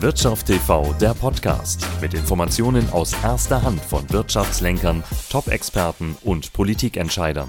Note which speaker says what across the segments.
Speaker 1: Wirtschaft TV, der Podcast mit Informationen aus erster Hand von Wirtschaftslenkern, Top-Experten und Politikentscheidern.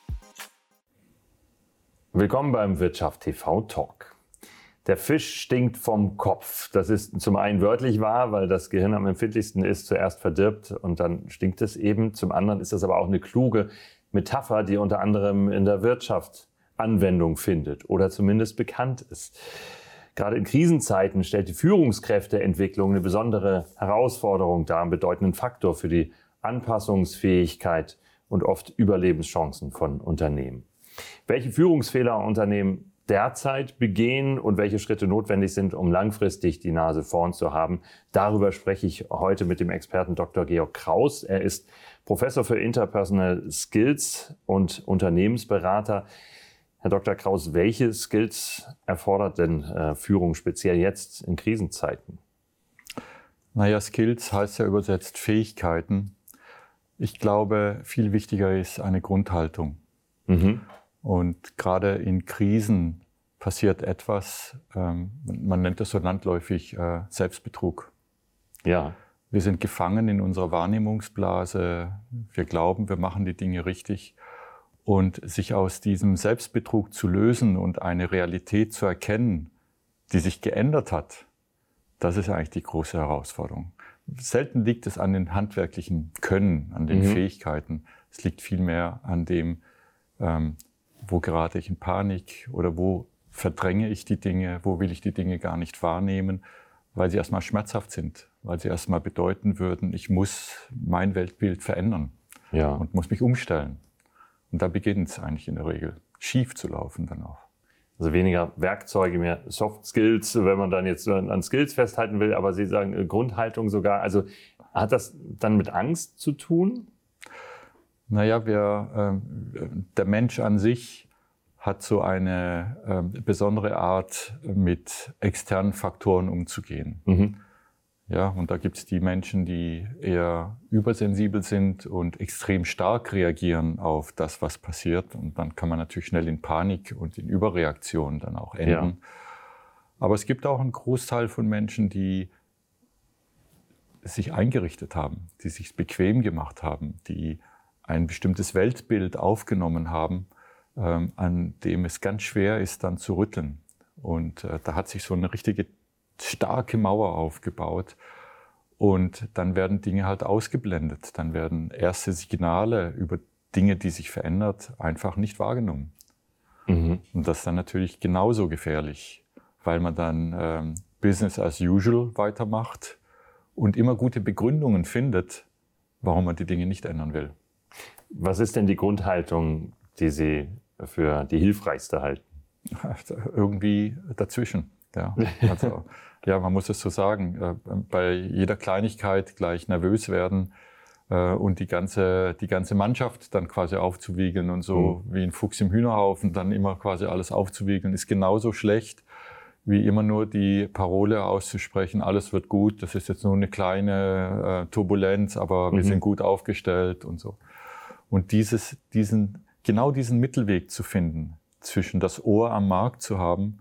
Speaker 2: Willkommen beim Wirtschaft TV Talk. Der Fisch stinkt vom Kopf. Das ist zum einen wörtlich wahr, weil das Gehirn am empfindlichsten ist, zuerst verdirbt und dann stinkt es eben. Zum anderen ist das aber auch eine kluge Metapher, die unter anderem in der Wirtschaft Anwendung findet oder zumindest bekannt ist. Gerade in Krisenzeiten stellt die Führungskräfteentwicklung eine besondere Herausforderung dar, einen bedeutenden Faktor für die Anpassungsfähigkeit und oft Überlebenschancen von Unternehmen. Welche Führungsfehler Unternehmen derzeit begehen und welche Schritte notwendig sind, um langfristig die Nase vorn zu haben, darüber spreche ich heute mit dem Experten Dr. Georg Kraus. Er ist Professor für Interpersonal Skills und Unternehmensberater. Herr Dr. Kraus, welche Skills erfordert denn Führung speziell jetzt in Krisenzeiten?
Speaker 3: Naja, Skills heißt ja übersetzt Fähigkeiten. Ich glaube, viel wichtiger ist eine Grundhaltung. Und gerade in Krisen passiert etwas, man nennt das so landläufig Selbstbetrug.
Speaker 2: Ja.
Speaker 3: Wir sind gefangen in unserer Wahrnehmungsblase. Wir glauben, wir machen die Dinge richtig. Und sich aus diesem Selbstbetrug zu lösen und eine Realität zu erkennen, die sich geändert hat, das ist eigentlich die große Herausforderung. Selten liegt es an den handwerklichen Können, an den Fähigkeiten. Es liegt vielmehr an dem, wo gerate ich in Panik oder wo verdränge ich die Dinge, wo will ich die Dinge gar nicht wahrnehmen, weil sie erstmal schmerzhaft sind, weil sie erstmal bedeuten würden, ich muss mein Weltbild verändern und muss mich umstellen. Und da beginnt es eigentlich in der Regel, schief zu laufen dann auch.
Speaker 2: Also weniger Werkzeuge, mehr Soft Skills, wenn man dann jetzt an Skills festhalten will, aber Sie sagen Grundhaltung sogar. Also hat das dann mit Angst zu tun?
Speaker 3: Naja, der Mensch an sich hat so eine besondere Art, mit externen Faktoren umzugehen. Ja, und da gibt es die Menschen, die eher übersensibel sind und extrem stark reagieren auf das, was passiert. Und dann kann man natürlich schnell in Panik und in Überreaktion dann auch enden. Ja. Aber es gibt auch einen Großteil von Menschen, die sich eingerichtet haben, die sich bequem gemacht haben, die ein bestimmtes Weltbild aufgenommen haben, an dem es ganz schwer ist, dann zu rütteln. Und da hat sich so eine richtige starke Mauer aufgebaut und dann werden Dinge halt ausgeblendet. Dann werden erste Signale über Dinge, die sich verändert, einfach nicht wahrgenommen. Und das ist dann natürlich genauso gefährlich, weil man dann Business as usual weitermacht und immer gute Begründungen findet, warum man die Dinge nicht ändern will.
Speaker 2: Was ist denn die Grundhaltung, die Sie für die hilfreichste halten?
Speaker 3: Irgendwie dazwischen. Ja, also, ja, man muss es so sagen, bei jeder Kleinigkeit gleich nervös werden und die ganze Mannschaft dann quasi aufzuwiegeln und so wie ein Fuchs im Hühnerhaufen dann immer quasi alles aufzuwiegeln, ist genauso schlecht, wie immer nur die Parole auszusprechen, alles wird gut, das ist jetzt nur eine kleine Turbulenz, aber wir sind gut aufgestellt und so. Und genau diesen Mittelweg zu finden, zwischen das Ohr am Markt zu haben,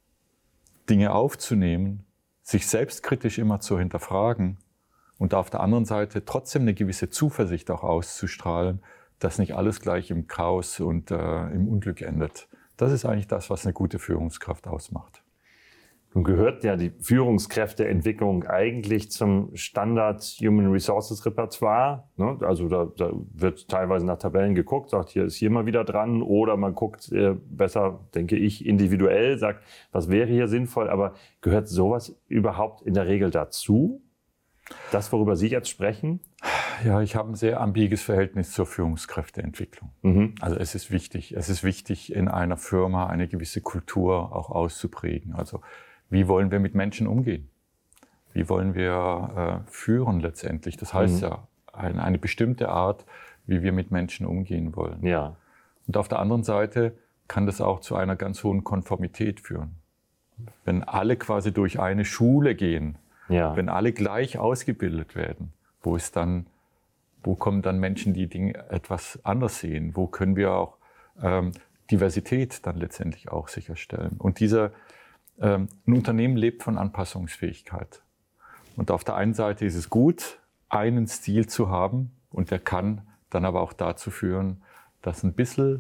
Speaker 3: Dinge aufzunehmen, sich selbstkritisch immer zu hinterfragen und auf der anderen Seite trotzdem eine gewisse Zuversicht auch auszustrahlen, dass nicht alles gleich im Chaos und im Unglück endet. Das ist eigentlich das, was eine gute Führungskraft ausmacht.
Speaker 2: Nun gehört ja die Führungskräfteentwicklung eigentlich zum Standard Human Resources Repertoire. Ne? Also da wird teilweise nach Tabellen geguckt, sagt, hier ist hier mal wieder dran. Oder man guckt besser, denke ich, individuell, sagt, was wäre hier sinnvoll. Aber gehört sowas überhaupt in der Regel dazu? Das, worüber Sie jetzt sprechen?
Speaker 3: Ja, ich habe ein sehr ambiges Verhältnis zur Führungskräfteentwicklung. Also es ist wichtig, in einer Firma eine gewisse Kultur auch auszuprägen. Also wie wollen wir mit Menschen umgehen? Wie wollen wir führen letztendlich? Das heißt ja, eine bestimmte Art, wie wir mit Menschen umgehen wollen.
Speaker 2: Ja.
Speaker 3: Und auf der anderen Seite kann das auch zu einer ganz hohen Konformität führen. Wenn alle quasi durch eine Schule gehen, wenn alle gleich ausgebildet werden, wo kommen dann Menschen, die Dinge etwas anders sehen? Wo können wir auch Diversität dann letztendlich auch sicherstellen? Und Ein Unternehmen lebt von Anpassungsfähigkeit. Und auf der einen Seite ist es gut, einen Stil zu haben, und der kann dann aber auch dazu führen, dass ein bisschen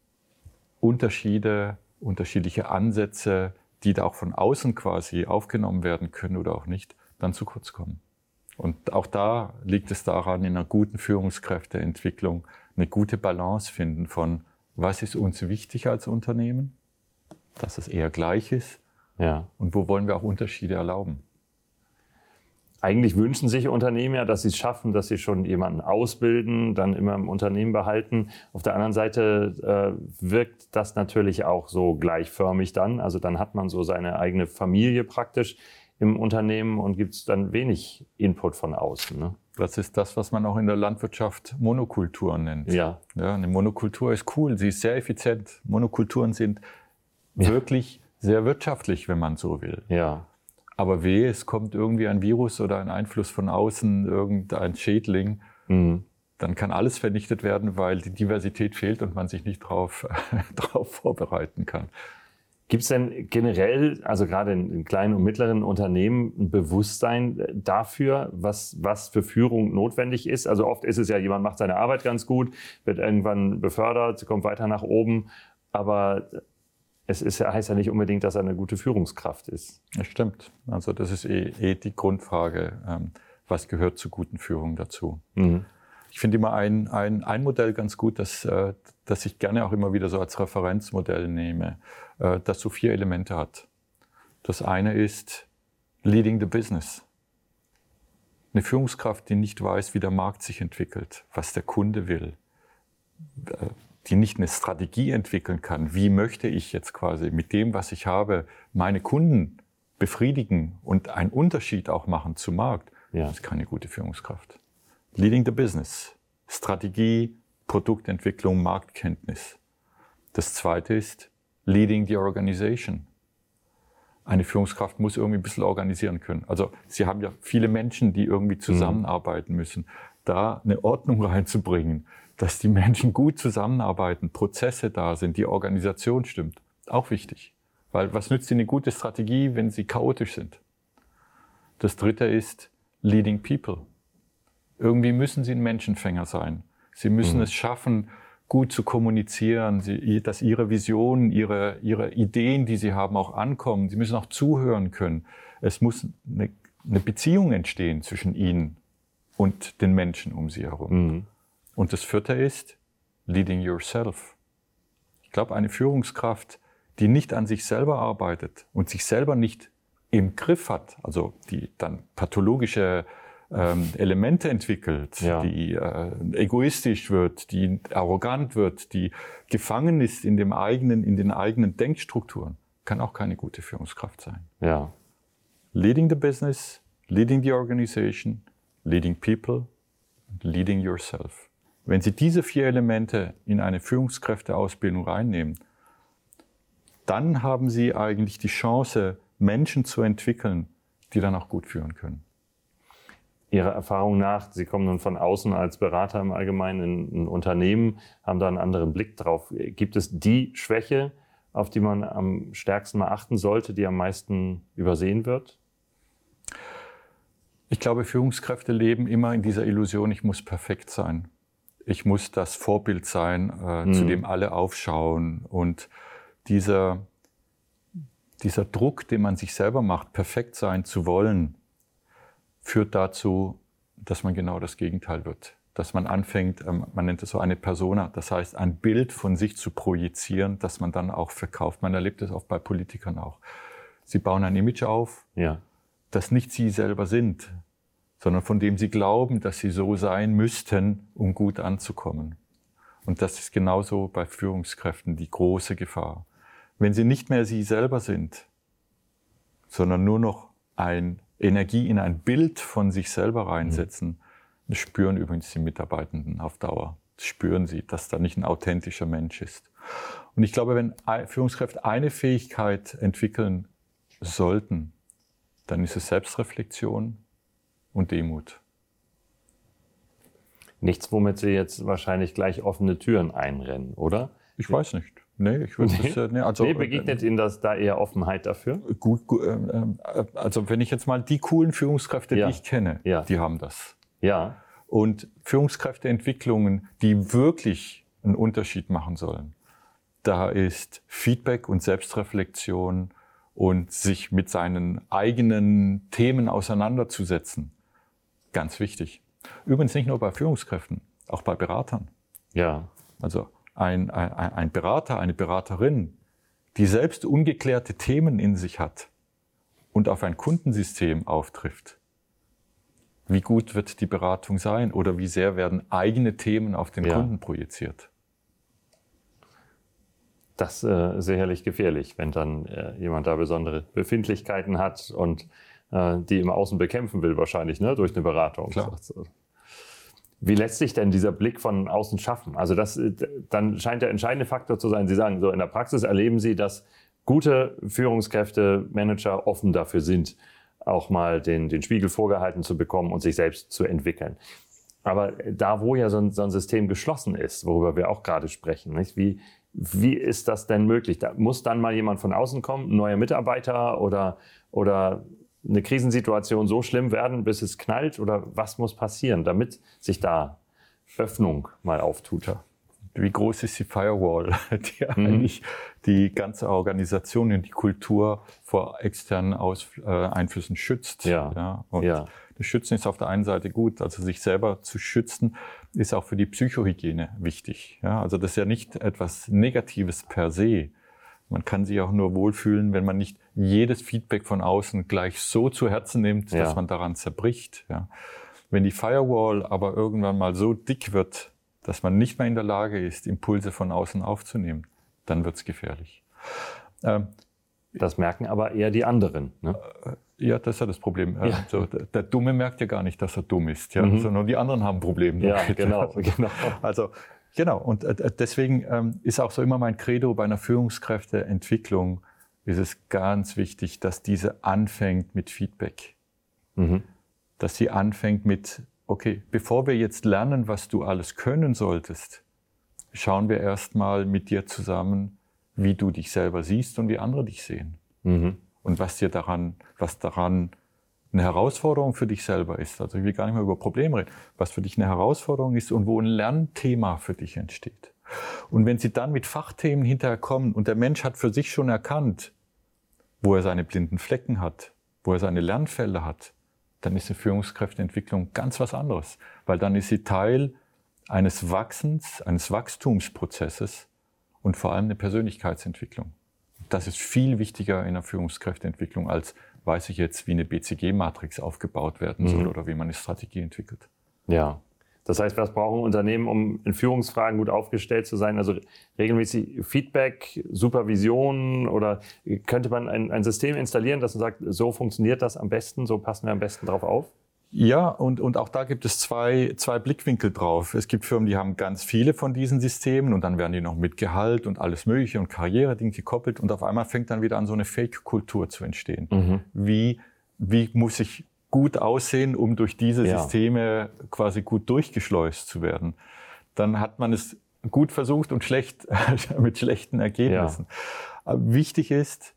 Speaker 3: unterschiedliche Ansätze, die da auch von außen quasi aufgenommen werden können oder auch nicht, dann zu kurz kommen. Und auch da liegt es daran, in einer guten Führungskräfteentwicklung eine gute Balance finden von, was ist uns wichtig als Unternehmen, dass es eher gleich ist, und wo wollen wir auch Unterschiede erlauben.
Speaker 2: Eigentlich wünschen sich Unternehmen ja, dass sie es schaffen, dass sie schon jemanden ausbilden, dann immer im Unternehmen behalten. Auf der anderen Seite wirkt das natürlich auch so gleichförmig dann. Also dann hat man so seine eigene Familie praktisch im Unternehmen und gibt es dann wenig Input von außen. Ne?
Speaker 3: Das ist das, was man auch in der Landwirtschaft Monokultur nennt.
Speaker 2: Ja,
Speaker 3: eine Monokultur ist cool, sie ist sehr effizient. Monokulturen sind wirklich sehr wirtschaftlich, wenn man so will.
Speaker 2: Ja.
Speaker 3: Aber wehe, es kommt irgendwie ein Virus oder ein Einfluss von außen, irgendein Schädling, dann kann alles vernichtet werden, weil die Diversität fehlt und man sich nicht drauf vorbereiten kann.
Speaker 2: Gibt es denn generell, also gerade in kleinen und mittleren Unternehmen, ein Bewusstsein dafür, was für Führung notwendig ist? Also oft ist es ja, jemand macht seine Arbeit ganz gut, wird irgendwann befördert, kommt weiter nach oben, aber heißt ja nicht unbedingt, dass er eine gute Führungskraft ist.
Speaker 3: Das stimmt. Also das ist die Grundfrage, was gehört zur guten Führung dazu. Mhm. Ich finde immer ein Modell ganz gut, das ich gerne auch immer wieder so als Referenzmodell nehme, das so 4 Elemente hat. Das eine ist Leading the Business. Eine Führungskraft, die nicht weiß, wie der Markt sich entwickelt, was der Kunde will, die nicht eine Strategie entwickeln kann, wie möchte ich jetzt quasi mit dem, was ich habe, meine Kunden befriedigen und einen Unterschied auch machen zum Markt, das ist keine gute Führungskraft. Leading the Business, Strategie, Produktentwicklung, Marktkenntnis. Das zweite ist Leading the Organization. Eine Führungskraft muss irgendwie ein bisschen organisieren können. Also Sie haben ja viele Menschen, die irgendwie zusammenarbeiten müssen. Da eine Ordnung reinzubringen, dass die Menschen gut zusammenarbeiten, Prozesse da sind, die Organisation stimmt, auch wichtig. Weil was nützt Ihnen eine gute Strategie, wenn sie chaotisch sind? Das dritte ist Leading People. Irgendwie müssen Sie ein Menschenfänger sein. Sie müssen es schaffen, gut zu kommunizieren, dass Ihre Visionen, Ihre Ideen, die Sie haben, auch ankommen. Sie müssen auch zuhören können. Es muss eine Beziehung entstehen zwischen Ihnen und den Menschen um Sie herum. Und das vierte ist Leading Yourself. Ich glaube, eine Führungskraft, die nicht an sich selber arbeitet und sich selber nicht im Griff hat, also die dann pathologische Elemente entwickelt, die egoistisch wird, die arrogant wird, die gefangen ist in den eigenen Denkstrukturen, kann auch keine gute Führungskraft sein.
Speaker 2: Ja.
Speaker 3: Leading the business, leading the organization, leading people, leading yourself. Wenn Sie diese 4 Elemente in eine Führungskräfteausbildung reinnehmen, dann haben Sie eigentlich die Chance, Menschen zu entwickeln, die dann auch gut führen können.
Speaker 2: Ihrer Erfahrung nach, Sie kommen nun von außen als Berater im Allgemeinen in ein Unternehmen, haben da einen anderen Blick drauf. Gibt es die Schwäche, auf die man am stärksten mal achten sollte, die am meisten übersehen wird?
Speaker 3: Ich glaube, Führungskräfte leben immer in dieser Illusion, ich muss perfekt sein. Ich muss das Vorbild sein, zu dem alle aufschauen. Und dieser Druck, den man sich selber macht, perfekt sein zu wollen, führt dazu, dass man genau das Gegenteil wird. Dass man anfängt, man nennt es so eine Persona, das heißt ein Bild von sich zu projizieren, das man dann auch verkauft. Man erlebt es oft bei Politikern auch. Sie bauen ein Image auf, das nicht sie selber sind, sondern von dem sie glauben, dass sie so sein müssten, um gut anzukommen. Und das ist genauso bei Führungskräften die große Gefahr. Wenn sie nicht mehr sie selber sind, sondern nur noch Energie in ein Bild von sich selber reinsetzen, das spüren übrigens die Mitarbeitenden auf Dauer. Das spüren sie, dass da nicht ein authentischer Mensch ist. Und ich glaube, wenn Führungskräfte eine Fähigkeit entwickeln sollten, dann ist es Selbstreflexion und Demut.
Speaker 2: Nichts, womit Sie jetzt wahrscheinlich gleich offene Türen einrennen, oder?
Speaker 3: Ich weiß nicht. Nee, ich würde
Speaker 2: begegnet Ihnen das da eher Offenheit dafür?
Speaker 3: Also wenn ich jetzt mal die coolen Führungskräfte, die ich kenne, die haben das.
Speaker 2: Ja.
Speaker 3: Und Führungskräfteentwicklungen, die wirklich einen Unterschied machen sollen, da ist Feedback und Selbstreflexion und sich mit seinen eigenen Themen auseinanderzusetzen ganz wichtig. Übrigens nicht nur bei Führungskräften, auch bei Beratern.
Speaker 2: Ja.
Speaker 3: Also ein Berater, eine Beraterin, die selbst ungeklärte Themen in sich hat und auf ein Kundensystem auftrifft, wie gut wird die Beratung sein oder wie sehr werden eigene Themen auf den Kunden projiziert?
Speaker 2: Das ist sicherlich gefährlich, wenn dann jemand da besondere Befindlichkeiten hat und die im Außen bekämpfen will wahrscheinlich, ne, durch eine Beratung.
Speaker 3: Klar.
Speaker 2: Wie lässt sich denn dieser Blick von außen schaffen? Also dann scheint der entscheidende Faktor zu sein. Sie sagen, so in der Praxis erleben Sie, dass gute Führungskräfte, Manager offen dafür sind, auch mal den Spiegel vorgehalten zu bekommen und sich selbst zu entwickeln. Aber da, wo ja so ein System geschlossen ist, worüber wir auch gerade sprechen, nicht? Wie ist das denn möglich? Da muss dann mal jemand von außen kommen, ein neuer Mitarbeiter oder eine Krisensituation so schlimm werden, bis es knallt? Oder was muss passieren, damit sich da Öffnung mal auftut?
Speaker 3: Wie groß ist die Firewall, die eigentlich die ganze Organisation und die Kultur vor externen Einflüssen schützt? Das Schützen ist auf der einen Seite gut, also sich selber zu schützen, ist auch für die Psychohygiene wichtig. Ja, also das ist ja nicht etwas Negatives per se. Man kann sich auch nur wohlfühlen, wenn man nicht jedes Feedback von außen gleich so zu Herzen nimmt, dass man daran zerbricht. Ja. Wenn die Firewall aber irgendwann mal so dick wird, dass man nicht mehr in der Lage ist, Impulse von außen aufzunehmen, dann wird es gefährlich.
Speaker 2: Das merken aber eher die anderen, ne?
Speaker 3: Ja, das ist ja das Problem. Also, der Dumme merkt ja gar nicht, dass er dumm ist, sondern die anderen haben Probleme damit.
Speaker 2: Ja, genau.
Speaker 3: Also, genau, und deswegen ist auch so immer mein Credo bei einer Führungskräfteentwicklung, ist es ganz wichtig, dass diese anfängt mit Feedback. Dass sie anfängt mit, okay, bevor wir jetzt lernen, was du alles können solltest, schauen wir erstmal mit dir zusammen, wie du dich selber siehst und wie andere dich sehen. Und was daran eine Herausforderung für dich selber ist. Also ich will gar nicht mehr über Probleme reden. Was für dich eine Herausforderung ist und wo ein Lernthema für dich entsteht. Und wenn sie dann mit Fachthemen hinterher kommen und der Mensch hat für sich schon erkannt, wo er seine blinden Flecken hat, wo er seine Lernfelder hat, dann ist eine Führungskräfteentwicklung ganz was anderes. Weil dann ist sie Teil eines Wachsens, eines Wachstumsprozesses und vor allem eine Persönlichkeitsentwicklung. Das ist viel wichtiger in der Führungskräfteentwicklung als, weiß ich jetzt, wie eine BCG-Matrix aufgebaut werden soll oder wie man eine Strategie entwickelt.
Speaker 2: Ja, das heißt, was brauchen Unternehmen, um in Führungsfragen gut aufgestellt zu sein? Also regelmäßig Feedback, Supervision oder könnte man ein System installieren, das sagt, so funktioniert das am besten, so passen wir am besten drauf auf?
Speaker 3: Ja, und auch da gibt es zwei Blickwinkel drauf. Es gibt Firmen, die haben ganz viele von diesen Systemen und dann werden die noch mit Gehalt und alles Mögliche und Karriereding gekoppelt und auf einmal fängt dann wieder an, so eine Fake-Kultur zu entstehen. Wie muss ich gut aussehen, um durch diese Systeme quasi gut durchgeschleust zu werden? Dann hat man es gut versucht und schlecht mit schlechten Ergebnissen. Aber wichtig ist,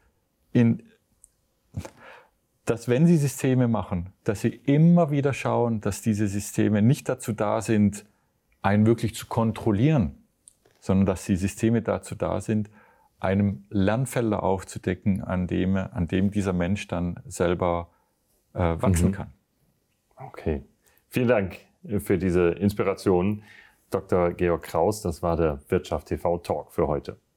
Speaker 3: dass wenn Sie Systeme machen, dass Sie immer wieder schauen, dass diese Systeme nicht dazu da sind, einen wirklich zu kontrollieren, sondern dass die Systeme dazu da sind, einem Lernfelder aufzudecken, an dem dieser Mensch dann selber wachsen kann.
Speaker 2: Okay. Vielen Dank für diese Inspiration, Dr. Georg Kraus. Das war der Wirtschaft TV Talk für heute.